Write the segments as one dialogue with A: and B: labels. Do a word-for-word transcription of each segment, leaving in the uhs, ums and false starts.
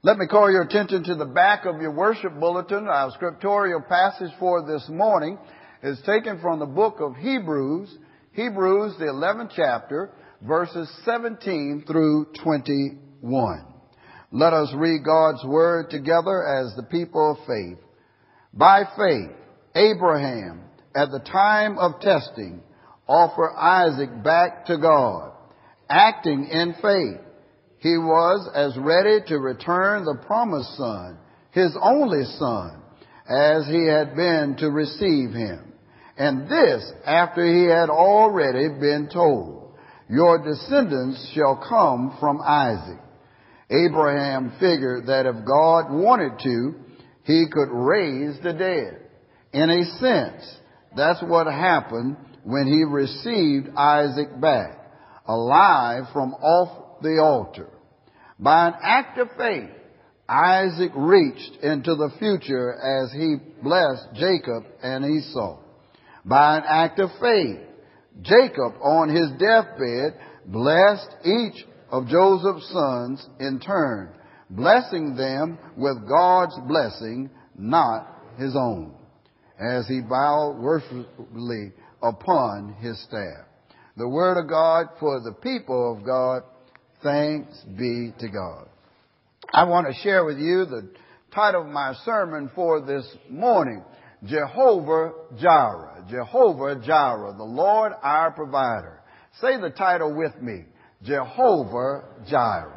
A: Let me call your attention to the back of your worship bulletin. Our scriptorial passage for this morning is taken from the book of Hebrews, Hebrews, the eleventh chapter, verses seventeen through twenty-one. Let us read God's word together as the people of faith. By faith, Abraham, at the time of testing, offered Isaac back to God. Acting in faith, he was as ready to return the promised son, his only son, as he had been to receive him. And this after he had already been told, your descendants shall come from Isaac. Abraham figured that if God wanted to, he could raise the dead. In a sense, that's what happened when he received Isaac back, alive from off the altar. By an act of faith, Isaac reached into the future as he blessed Jacob and Esau. By an act of faith, Jacob on his deathbed blessed each of Joseph's sons in turn, blessing them with God's blessing, not his own, as he bowed worshipfully upon his staff. The word of God for the people of God. Thanks be to God. I want to share with you the title of my sermon for this morning, Jehovah Jireh. Jehovah Jireh, the Lord our provider. Say the title with me, Jehovah Jireh.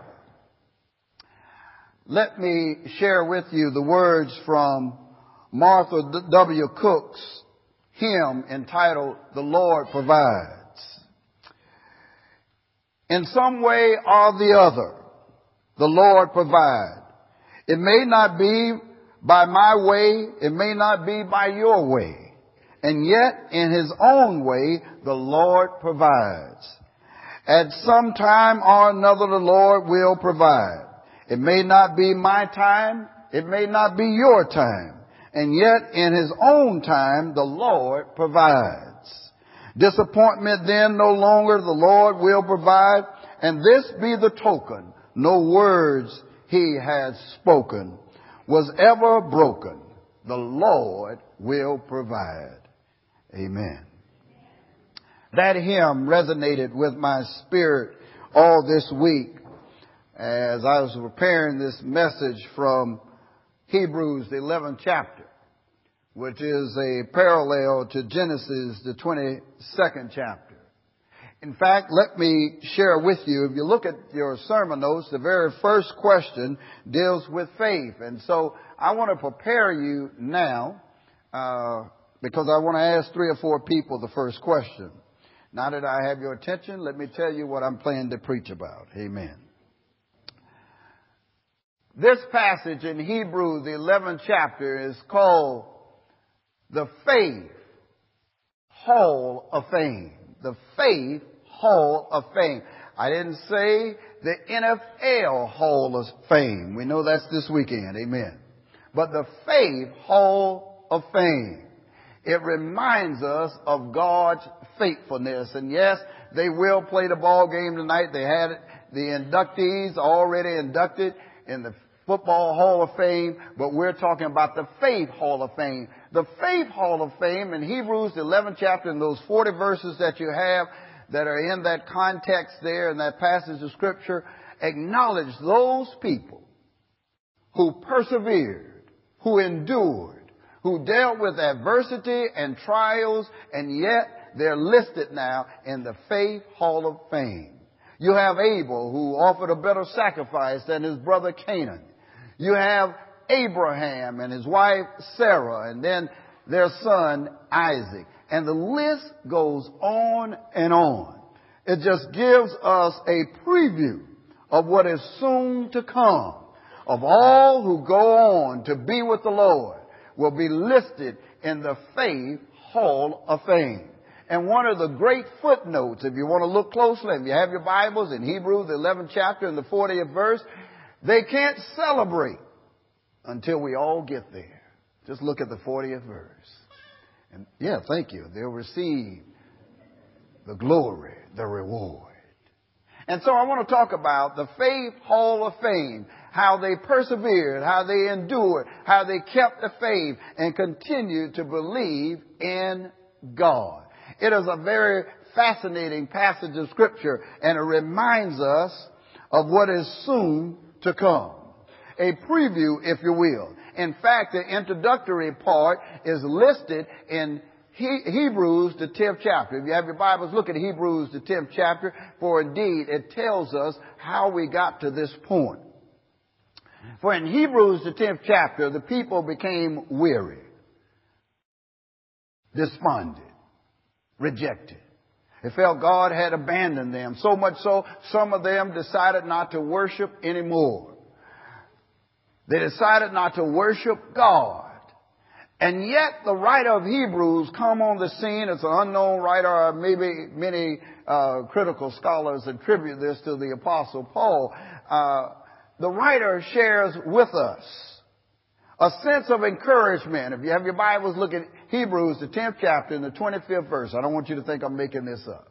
A: Let me share with you the words from Martha W. Cook's hymn entitled, The Lord Provides. In some way or the other, the Lord provides. It may not be by my way, it may not be by your way, and yet in his own way, the Lord provides. At some time or another, the Lord will provide. It may not be my time, it may not be your time, and yet in his own time, the Lord provides. Disappointment then no longer, the Lord will provide, and this be the token, no words he has spoken was ever broken. The Lord will provide. Amen. That hymn resonated with my spirit all this week as I was preparing this message from Hebrews, the eleventh chapter, which is a parallel to Genesis, the twenty-second chapter. In fact, let me share with you, if you look at your sermon notes, the very first question deals with faith. And so I want to prepare you now, uh, because I want to ask three or four people the first question. Now that I have your attention, let me tell you what I'm planning to preach about. Amen. This passage in Hebrews, the eleventh chapter, is called the Faith Hall of Fame. The Faith Hall of Fame. I didn't say the N F L Hall of Fame. We know that's this weekend. Amen. But the Faith Hall of Fame. It reminds us of God's faithfulness. And yes, they will play the ball game tonight. They had the inductees already inducted in the Football Hall of Fame, but we're talking about the Faith Hall of Fame. The Faith Hall of Fame in Hebrews, the eleventh chapter, and those forty verses that you have that are in that context there in that passage of Scripture, acknowledge those people who persevered, who endured, who dealt with adversity and trials, and yet they're listed now in the Faith Hall of Fame. You have Abel, who offered a better sacrifice than his brother Canaan. You have Abraham and his wife Sarah, and then their son Isaac. And the list goes on and on. It just gives us a preview of what is soon to come. Of all who go on to be with the Lord will be listed in the Faith Hall of Fame. And one of the great footnotes, if you want to look closely, if you have your Bibles in Hebrews, the eleventh chapter and the fortieth verse, they can't celebrate until we all get there. Just look at the fortieth verse. And yeah, thank you. They'll receive the glory, the reward. And so I want to talk about the Faith Hall of Fame how they persevered, how they endured, how they kept the faith and continued to believe in God. It is a very fascinating passage of Scripture, and it reminds us of what is soon to come. A preview, if you will. In fact, the introductory part is listed in he- Hebrews, the tenth chapter. If you have your Bibles, look at Hebrews, the tenth chapter, for indeed it tells us how we got to this point. For in Hebrews, the tenth chapter, the people became weary, despondent, rejected. They felt God had abandoned them. So much so, some of them decided not to worship anymore. They decided not to worship God. And yet the writer of Hebrews come on the scene. It's an unknown writer. Maybe many uh, critical scholars attribute this to the Apostle Paul. Uh, the writer shares with us a sense of encouragement. If you have your Bibles, look at Hebrews, the tenth chapter, and the twenty-fifth verse. I don't want you to think I'm making this up.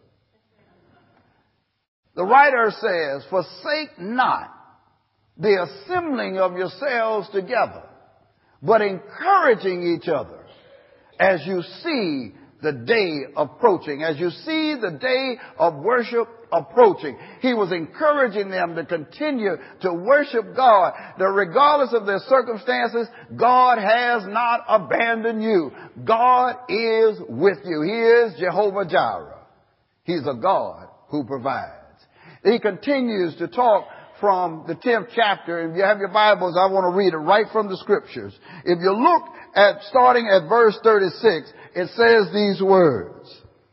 A: The writer says, "Forsake not the assembling of yourselves together, but encouraging each other as you see the day approaching." As you see the day of worship approaching. He was encouraging them to continue to worship God, that regardless of their circumstances, God has not abandoned you. God is with you. He is Jehovah Jireh. He's a God who provides. He continues to talk from the tenth chapter. If you have your Bibles, I want to read it right from the Scriptures. If you look at, starting at verse thirty-six, it says these words: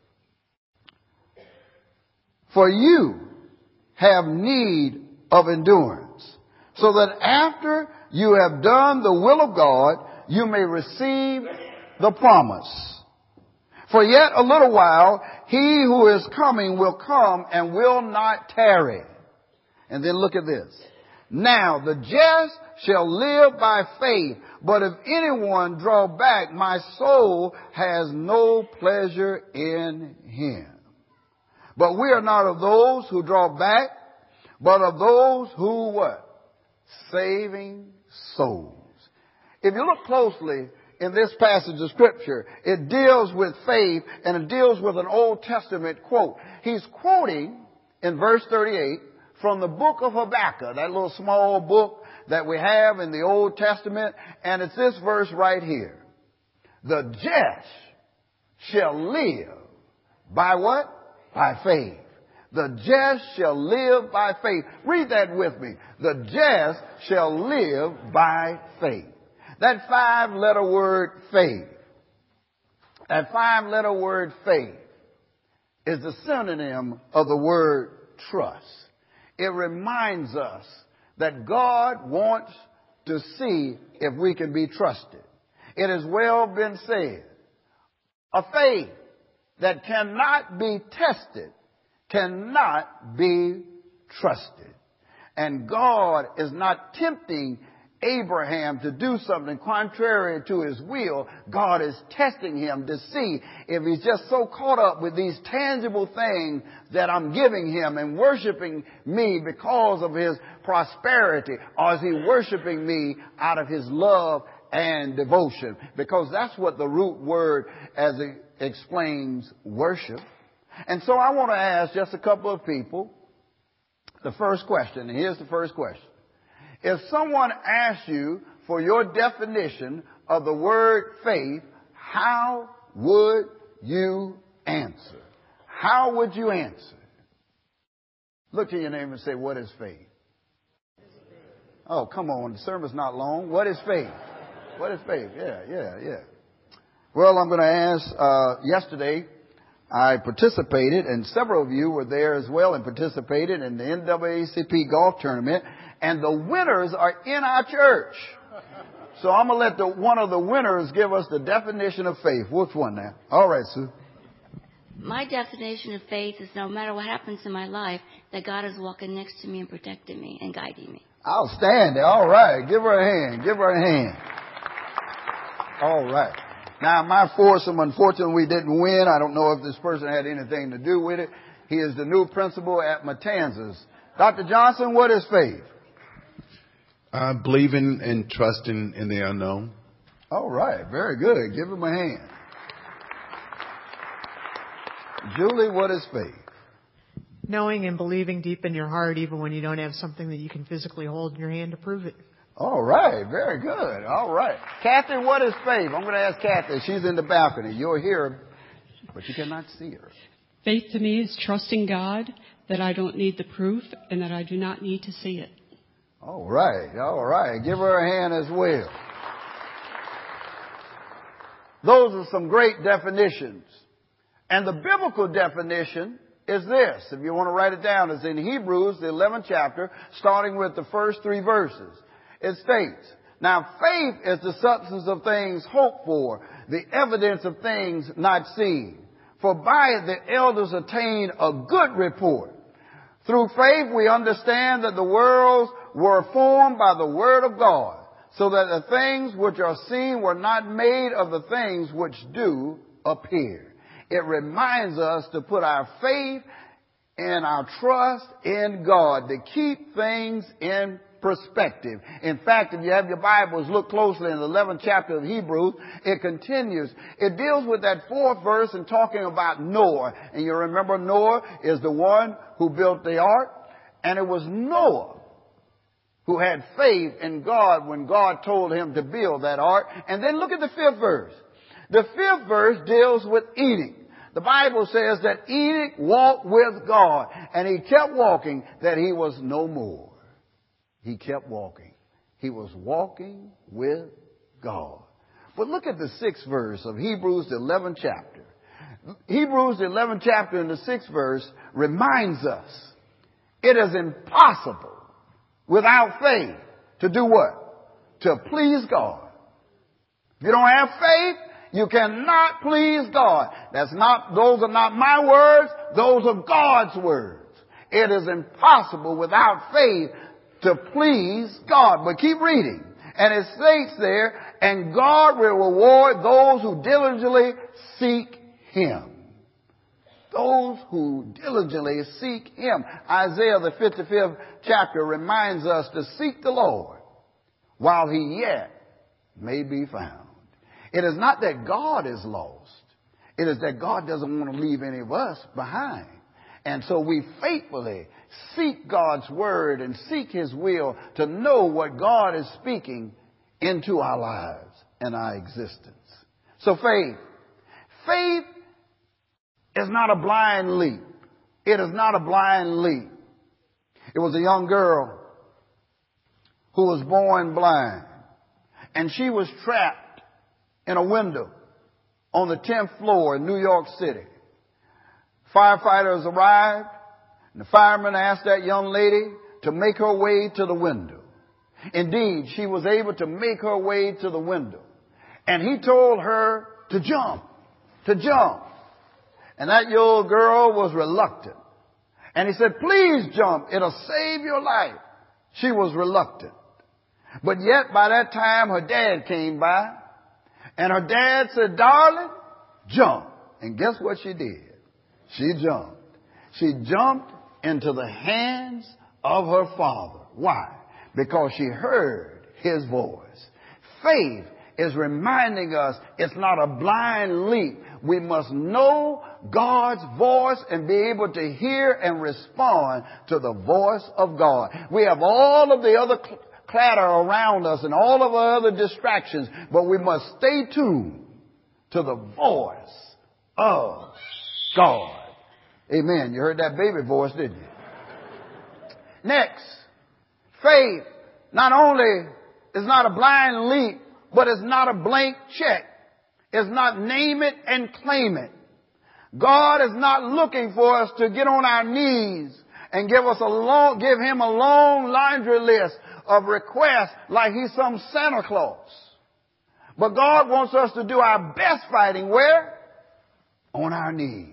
A: "For you have need of endurance, so that after you have done the will of God, you may receive the promise. For yet a little while, he who is coming will come and will not tarry." And then look at this. "Now the just shall live by faith, but if anyone draw back, my soul has no pleasure in him. But we are not of those who draw back, but of those who what? Saving souls." If you look closely in this passage of Scripture, it deals with faith and it deals with an Old Testament quote. He's quoting in verse thirty-eight from the book of Habakkuk, that little small book that we have in the Old Testament, and it's this verse right here. "The just shall live by what? By faith." The just shall live by faith. Read that with me. The just shall live by faith. That five-letter word faith, that five-letter word faith is the synonym of the word trust. It reminds us that God wants to see if we can be trusted. It has well been said, a faith that cannot be tested cannot be trusted. And God is not tempting Abraham to do something contrary to his will. God is testing him to see if he's just so caught up with these tangible things that I'm giving him and worshiping me because of his prosperity, or is he worshiping me out of his love and devotion? Because that's what the root word as it explains worship. And so I want to ask just a couple of people the first question. And here's the first question. If someone asks you for your definition of the word faith, how would you answer? How would you answer? Look to your neighbor and say, "What is faith?" Oh, come on. The sermon's not long. What is faith? What is faith? Yeah, yeah, yeah. Well, I'm going to ask, uh, yesterday I participated, and several of you were there as well and participated in the N double A C P golf tournament. And the winners are in our church. So I'm going to let the, one of the winners give us the definition of faith. Which one now? All right, Sue.
B: My definition of faith is no matter what happens in my life, that God is walking next to me and protecting me and guiding me.
A: Outstanding. All right. Give her a hand. Give her a hand. All right. Now, my foursome, unfortunately, we didn't win. I don't know if this person had anything to do with it. He is the new principal at Matanzas. Doctor Johnson, what is faith?
C: Uh, believing and trusting in the unknown.
A: All right. Very good. Give him a hand. Julie, what is faith?
D: Knowing and believing deep in your heart, even when you don't have something that you can physically hold in your hand to prove it.
A: All right. Very good. All right. Kathy, what is faith? I'm going to ask Kathy. She's in the balcony. You'll hear her, but you cannot see her.
E: Faith to me is trusting God that I don't need the proof and that I do not need to see it.
A: All right. All right. Give her a hand as well. Those are some great definitions. And the biblical definition is this. If you want to write it down, it's in Hebrews, the eleventh chapter, starting with the first three verses. It states, now faith is the substance of things hoped for, the evidence of things not seen. For by it the elders attained a good report. Through faith we understand that the worlds were formed by the word of God, so that the things which are seen were not made of the things which do appear. It reminds us to put our faith and our trust in God, to keep things in perspective. In fact, if you have your Bibles, look closely in the eleventh chapter of Hebrews. It continues. It deals with that fourth verse and talking about Noah. And you remember Noah is the one who built the ark. And it was Noah who had faith in God when God told him to build that ark. And then look at the fifth verse. The fifth verse deals with Enoch. The Bible says that Enoch walked with God, and he kept walking that he was no more. He kept walking. He was walking with God. But look at the sixth verse of Hebrews, the eleventh chapter. Hebrews, the eleventh chapter and the sixth verse reminds us it is impossible without faith to do what? To please God. If you don't have faith, you cannot please God. That's not, those are not my words. Those are God's words. It is impossible without faith to please God. But keep reading. And it states there, and God will reward those who diligently seek Him. Those who diligently seek Him. Isaiah, the fifty-fifth chapter, reminds us to seek the Lord while He yet may be found. It is not that God is lost. It is that God doesn't want to leave any of us behind. And so we faithfully seek God's word and seek His will to know what God is speaking into our lives and our existence. So faith. Faith is not a blind leap. It is not a blind leap. It was a young girl who was born blind, and she was trapped in a window on the tenth floor in New York City. Firefighters arrived, and the firemen asked that young lady to make her way to the window. Indeed, she was able to make her way to the window. And he told her to jump, to jump. And that young girl was reluctant. And he said, please jump, it'll save your life. She was reluctant. But yet by that time her dad came by. And her dad said, darling, jump. And guess what she did? She jumped. She jumped into the hands of her father. Why? Because she heard his voice. Faith is reminding us it's not a blind leap. We must know God's voice and be able to hear and respond to the voice of God. We have all of the other cl- clatter around us and all of our other distractions, but we must stay tuned to the voice of God. Amen. You heard that baby voice, didn't you? Next, faith not only is not a blind leap, but it's not a blank check. It's not name it and claim it. God is not looking for us to get on our knees and give us a long, give Him a long laundry list of requests like He's some Santa Claus. But God wants us to do our best fighting where? On our knees.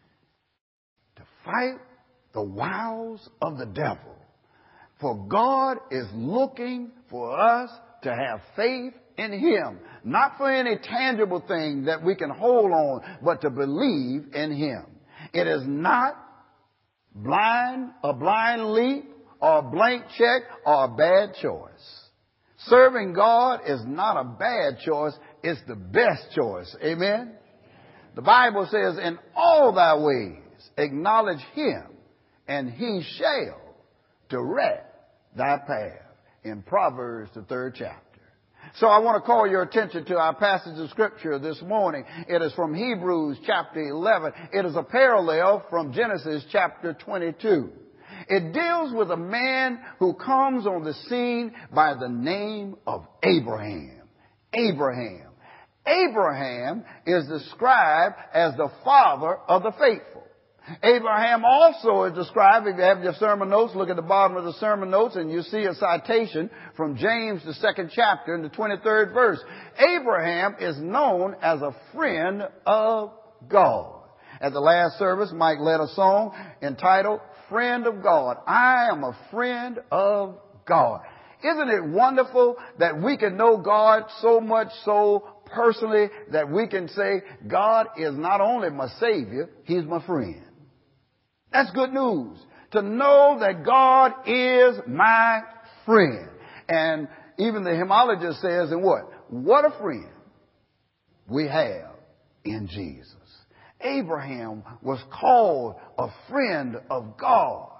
A: To fight the wiles of the devil. For God is looking for us to have faith in Him. Not for any tangible thing that we can hold on, but to believe in Him. It is not blind, a blind leap, or a blank check, or a bad choice. Serving God is not a bad choice. It's the best choice. Amen? The Bible says, in all thy ways acknowledge him, and he shall direct thy path. In Proverbs, the third chapter. So I want to call your attention to our passage of scripture this morning. It is from Hebrews chapter eleven. It is a parallel from Genesis chapter twenty-two. It deals with a man who comes on the scene by the name of Abraham. Abraham. Abraham is described as the father of the faithful. Abraham also is described, if you have your sermon notes, look at the bottom of the sermon notes and you see a citation from James, the second chapter, in the twenty-third verse. Abraham is known as a friend of God. At the last service, Mike led a song entitled, Friend of God. I am a friend of God. Isn't it wonderful that we can know God so much so personally that we can say, God is not only my Savior, He's my friend. That's good news. To know that God is my friend. And even the hymnologist says, and what? What a friend we have in Jesus. Abraham was called a friend of God.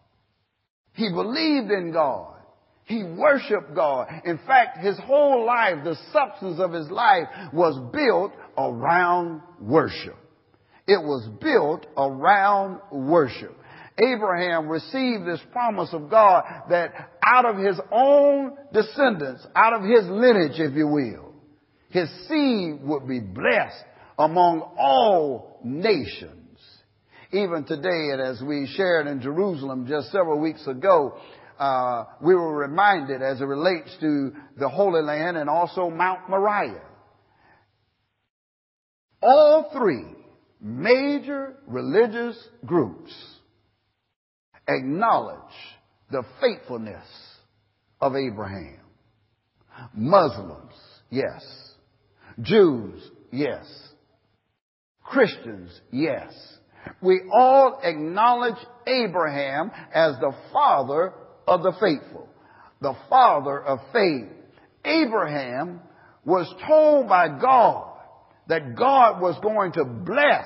A: He believed in God. He worshiped God. In fact, his whole life, the substance of his life was built around worship. It was built around worship. Abraham received this promise of God that out of his own descendants, out of his lineage, if you will, his seed would be blessed among all nations. Even today, and as we shared in Jerusalem just several weeks ago, uh, we were reminded as it relates to the Holy Land and also Mount Moriah. All three major religious groups acknowledge the faithfulness of Abraham. Muslims, yes. Jews, yes. Christians, yes. We all acknowledge Abraham as the father of the faithful, the father of faith. Abraham was told by God that God was going to bless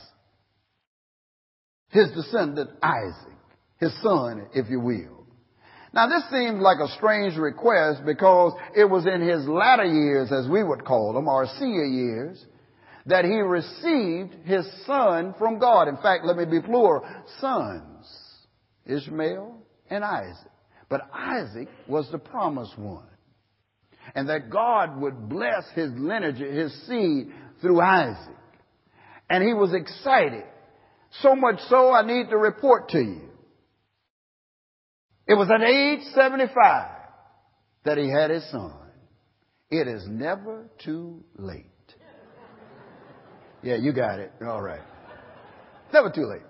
A: his descendant Isaac, his son, if you will. Now, this seems like a strange request because it was in his latter years, as we would call them, or senior years, that he received his son from God. In fact, let me be plural, sons, Ishmael and Isaac. But Isaac was the promised one. And that God would bless his lineage, his seed, through Isaac. And he was excited. So much so, I need to report to you. It was at age seventy-five that he had his son. It is never too late. Yeah, you got it. All right. Never too late.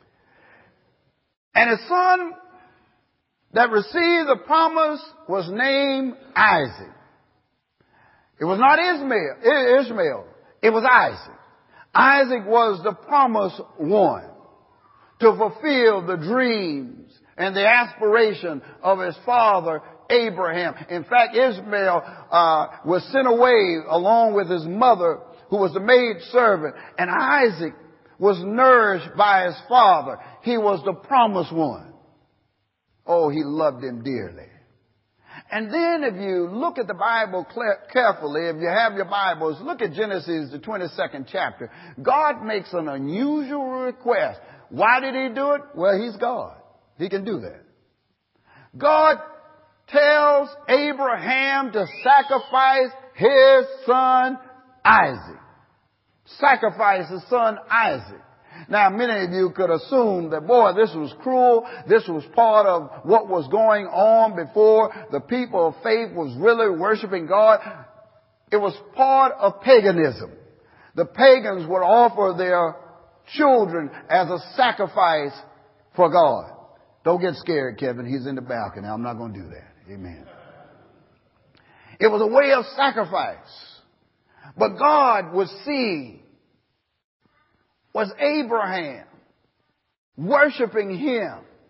A: And his son that received the promise was named Isaac. It was not Ishmael, Ishmael. It was Isaac. Isaac was the promised one to fulfill the dreams and the aspiration of his father Abraham. In fact, Ishmael uh, was sent away along with his mother, who was the maid servant, and Isaac was nourished by his father. He was the promised one. Oh, he loved him dearly. And then if you look at the Bible carefully, if you have your Bibles, look at Genesis, the twenty-second chapter. God makes an unusual request. Why did he do it? Well, he's God. He can do that. God tells Abraham to sacrifice his son Isaac. Sacrifice his son Isaac. Now, many of you could assume that, boy, this was cruel. This was part of what was going on before the people of faith was really worshiping God. It was part of paganism. The pagans would offer their children as a sacrifice for God. Don't get scared, Kevin. He's in the balcony. I'm not going to do that. Amen. It was a way of sacrifice. But God was seeing was Abraham worshiping him,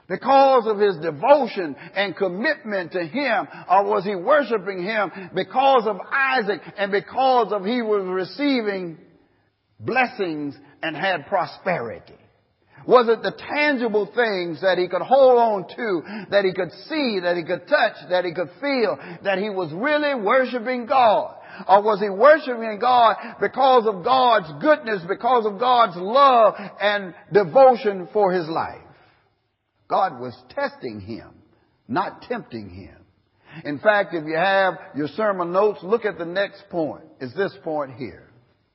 A: Because of his devotion and commitment to him? Or was he worshiping him because of Isaac and because of he was receiving blessings and had prosperity? Was it the tangible things that he could hold on to, that he could see, that he could touch, that he could feel, that he was really worshiping God? Or was he worshiping God because of God's goodness, because of God's love and devotion for his life? God was testing him, not tempting him. In fact, if you have your sermon notes, look at the next point. It's this point here.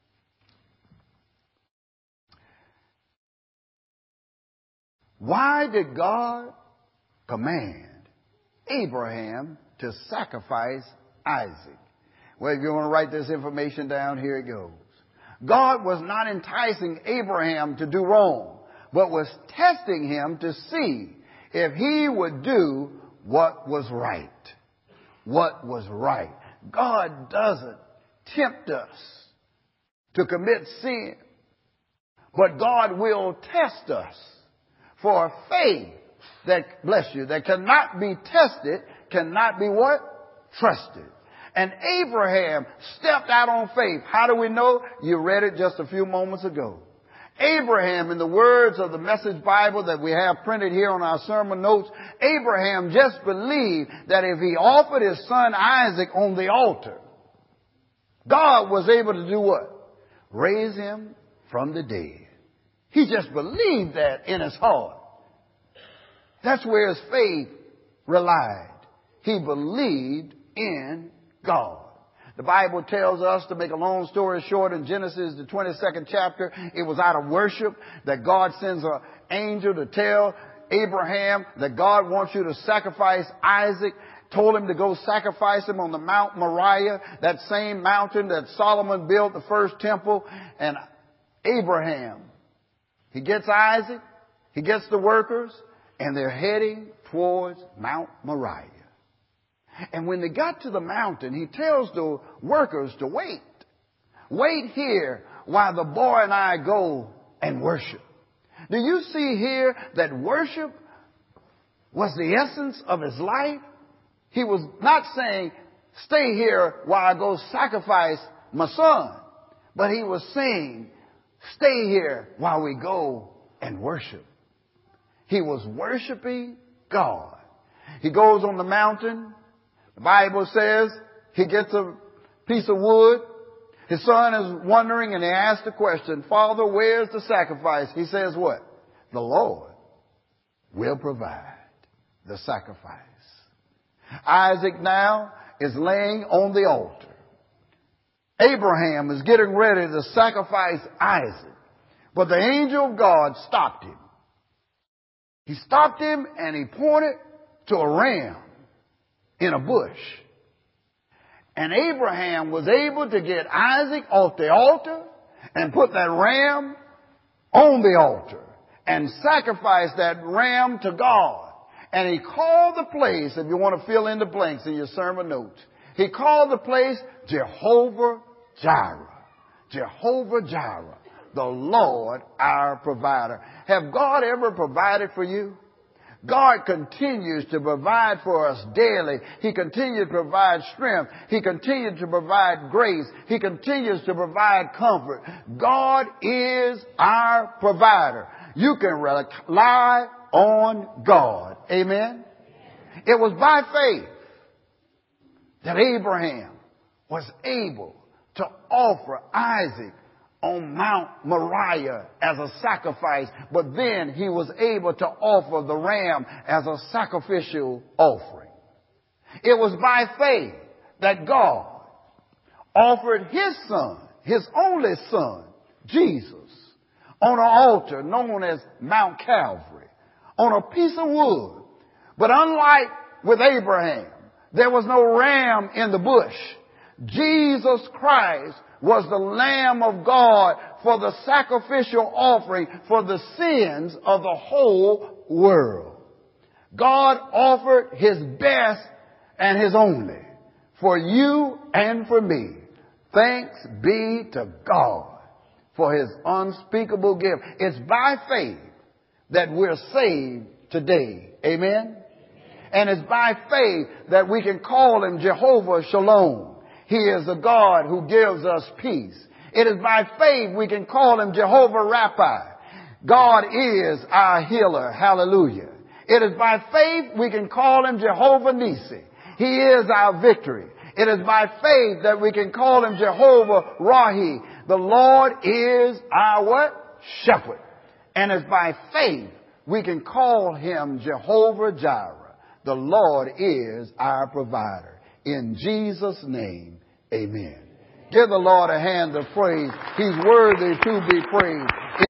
A: Why did God command Abraham to sacrifice Isaac? Well, if you want to write this information down, here it goes. God was not enticing Abraham to do wrong, but was testing him to see if he would do what was right. What was right. God doesn't tempt us to commit sin, but God will test us for a faith that, bless you, that cannot be tested, cannot be what? Trusted. And Abraham stepped out on faith. How do we know? You read it just a few moments ago. Abraham, in the words of the Message Bible that we have printed here on our sermon notes, Abraham just believed that if he offered his son Isaac on the altar, God was able to do what? Raise him from the dead. He just believed that in his heart. That's where his faith relied. He believed in God. The Bible tells us, to make a long story short, in Genesis, the twenty-second chapter, it was out of worship that God sends an angel to tell Abraham that God wants you to sacrifice Isaac. Told him to go sacrifice him on the Mount Moriah, that same mountain that Solomon built the first temple. And Abraham, he gets Isaac, he gets the workers, and they're heading towards Mount Moriah. And when they got to the mountain, he tells the workers to wait. Wait here while the boy and I go and worship. Do you see here that worship was the essence of his life? He was not saying, stay here while I go sacrifice my son. But he was saying, stay here while we go and worship. He was worshiping God. He goes on the mountain. The Bible says he gets a piece of wood. His son is wondering, and he asks the question, Father, where's the sacrifice? He says what? The Lord will provide the sacrifice. Isaac now is laying on the altar. Abraham is getting ready to sacrifice Isaac. But the angel of God stopped him. He stopped him and he pointed to a ram in a bush. And Abraham was able to get Isaac off the altar and put that ram on the altar and sacrifice that ram to God. And he called the place, if you want to fill in the blanks in your sermon notes, he called the place Jehovah Jireh. Jehovah Jireh, the Lord our provider. Have God ever provided for you? God continues to provide for us daily. He continues to provide strength. He continues to provide grace. He continues to provide comfort. God is our provider. You can rely on God. Amen? It was by faith that Abraham was able to offer Isaac on Mount Moriah as a sacrifice, but then he was able to offer the ram as a sacrificial offering. It was by faith that God offered his son, his only son, Jesus, on an altar known as Mount Calvary, on a piece of wood. But unlike with Abraham, there was no ram in the bush. Jesus Christ was the Lamb of God for the sacrificial offering for the sins of the whole world. God offered his best and his only for you and for me. Thanks be to God for his unspeakable gift. It's by faith that we're saved today. Amen? And it's by faith that we can call him Jehovah Shalom. He is a God who gives us peace. It is by faith we can call him Jehovah Rapha. God is our healer. Hallelujah. It is by faith we can call him Jehovah Nisi. He is our victory. It is by faith that we can call him Jehovah Rahi. The Lord is our what? Shepherd. And it's by faith we can call him Jehovah Jireh. The Lord is our provider. In Jesus' name, amen. Give the Lord a hand of praise. He's worthy to be praised.